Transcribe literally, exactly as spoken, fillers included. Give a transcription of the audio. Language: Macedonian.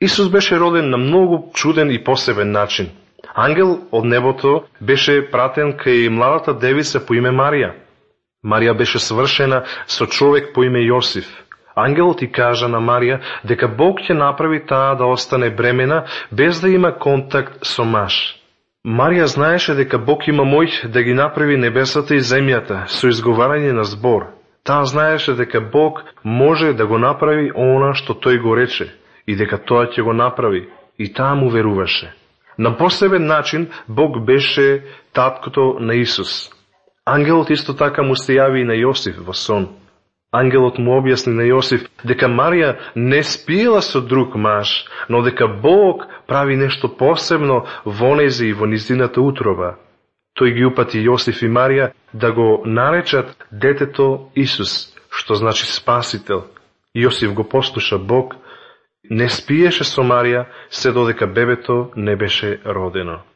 Исус беше роден на многу чуден и посебен начин. Ангел од небото беше пратен кај младата девица по име Марија. Марија беше свршена со човек по име Јосиф. Ангелот и кажа на Марија дека Бог ќе направи таа да остане бремена без да има контакт со маж. Марија знаеше дека Бог има моќ да ги направи небесата и земјата со изговарање на збор. Таа знаеше дека Бог може да го направи она што тој го рече и дека тоа ќе го направи, и таа му веруваше. На посебен начин Бог беше таткото на Исус. Ангелот исто така му се јави и на Јосиф во сон. Ангелот му објасни на Јосиф дека Марија не спиела со друг маж, но дека Бог прави нешто посебно во нејзи и во низината утроба. Тој ги упати Јосиф и Марија да го наречат детето Исус, што значи Спасител. Јосиф го послуша Бог, не спиеше со Марија се додека бебето не беше родено.